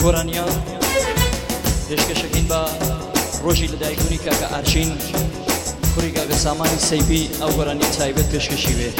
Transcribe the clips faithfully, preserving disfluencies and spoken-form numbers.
گۆرانیا پێشکەشەکەین بە ڕۆژی لەدایکبوونی کاکە ئارچین کوڕی کاکە سامانی سەیبی ئەو گۆرانی تایبەت پێشکەشی بێ.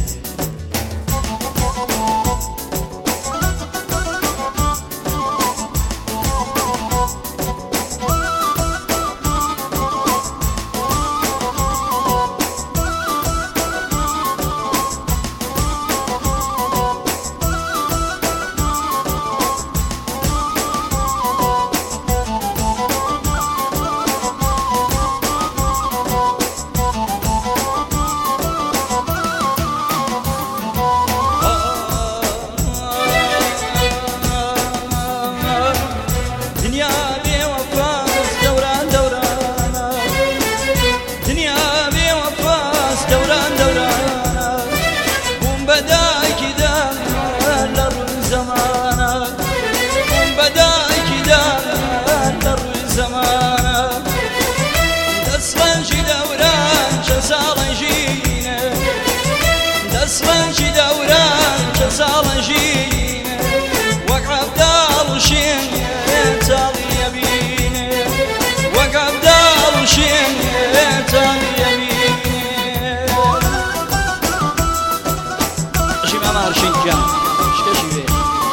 دەسڕەنجی دەوران چە ساڵەنژینە وەک عەبداڵ و شێنێ تاڵیە بینێ وەک عەبداڵ و شێنێ تاڵیە بینێ. ژی ماما هەرشین گیان شکەشی بێ.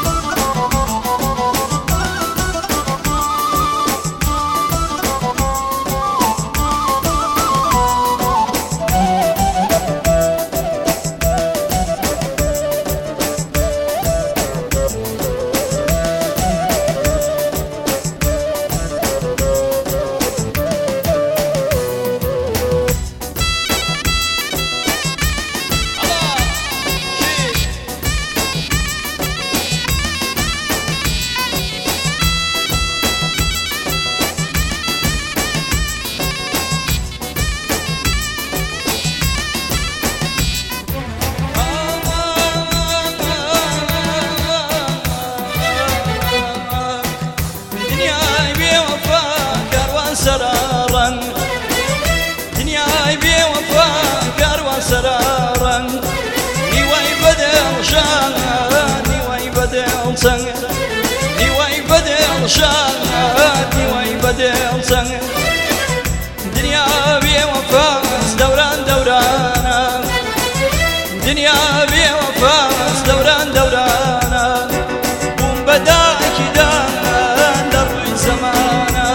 سرارن دنیای بێ وەفا کاروان سرارن نیوەی بەدڵ شان نیوەی بەدڵ چەنگ نیوەی بەدڵ شان نیوەی بەدڵ چەنگ دنیا بێ وەفاس دەوران دەورانە دنیا بێ وەفاس دەوران دەورانە بووم بەداکی دان لە ڕووی زەمانە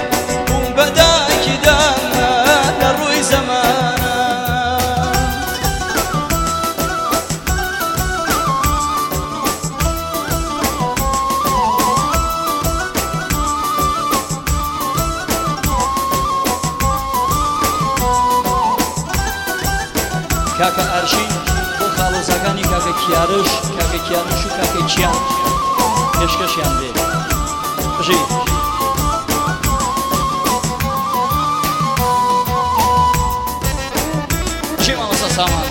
کاکە ئارشین بۆ خاڵۆزەکانی کاکە کیارش کاکە کیارش و کاکە چیان پێشکەشیان بێ. بژی بژی مامۆستا سامان.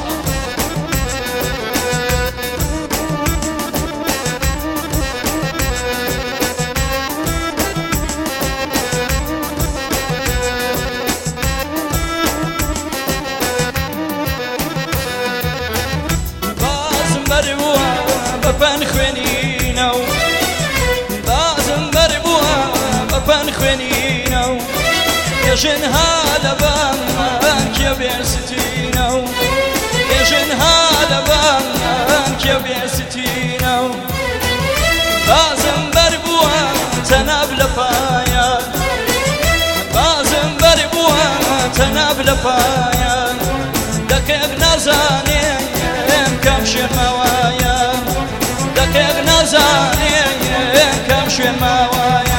بەپەن خوێنینە و بازم بەربووە بەپەن خوێنینە و ێژنها لەبان کێ بێستینە و ێژنها لەبان کێ بێستینە و بازم بەربووە تەناب لە پایە بازم بەربووە تەناب لە پایە دەکەب نازانێ کەم شێمەوایە دەکەب نازانێ کەم شێمەوایە.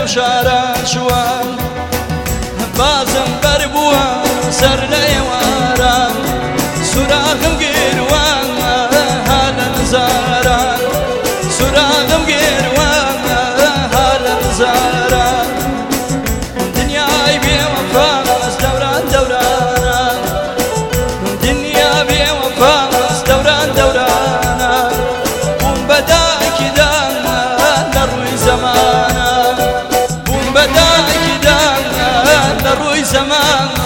شارە چوان بازم بەربووە سەر لە ئێواران سوراغم گێروان ها لە نزاران سوراغم گێروان ها لە نزاران دنیای بێوەفاس دەوران دەورانان دنیا بێوەفاس دەوران دەورانان بووم بە دایکیدان لە ڕووی زەمانە بووم بە دایکیدان لە ڕووی زەمان